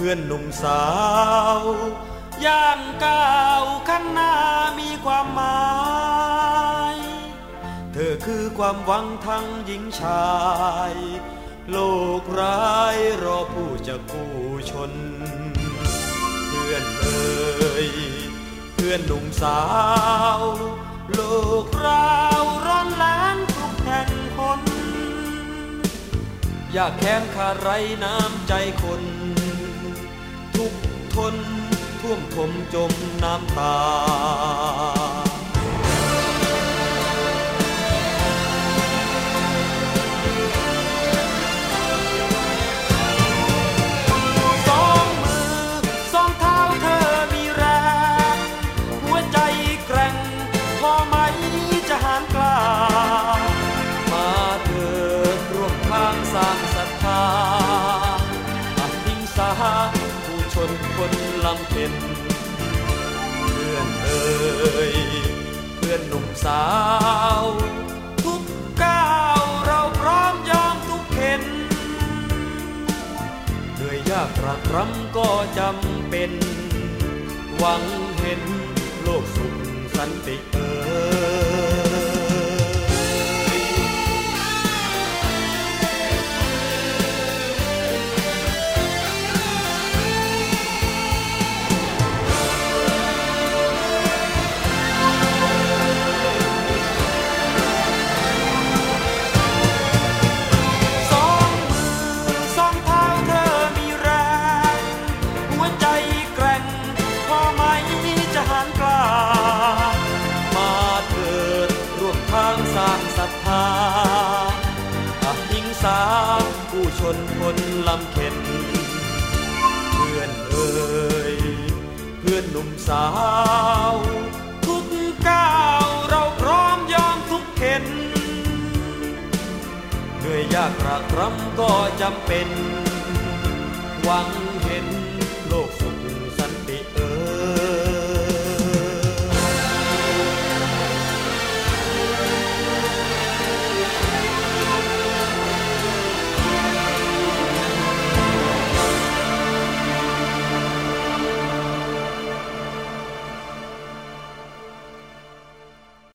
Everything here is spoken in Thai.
พื่อนหนุ่มสาวย่างก้าวข้างหน้ามีความหมายเธอคือความหวังทั้งหญิงชายโลกร้ายรอผู้จะกู้ชนเพื่อนเอ่ยเพื่อนหนุ่มสาวโลกราวร้อนแรงทุกแห่งคนอยากแค้นขาดไร้น้ำใจคนทุกทนท่วมทมจมน้ำตาสองมือสองเท้าเธอมีแรงหัวใจแกร่งพอไหมจะหารกล้ามาเถิดร่วมทางสร้างศรัทธาอหิงสาผู้ชนคนลำเพ็ญเพื่อนเอ่ยเพื่อนหนุ่มสาวทุกก้าวเราพร้อมยอมทุกเข็ญเหนื่อยยากตรากตรำก็จำเป็นหวังเห็นโลกสุขสันติอหิงสาผู้ชนคนลำเข็ญเพื่อนเอ่ยเพื่อนหนุ่มสาวทุกก้าวเราพร้อมยอมทุกเข็ญเหนื่อยยากตรากตรำก็จำเป็นหวัง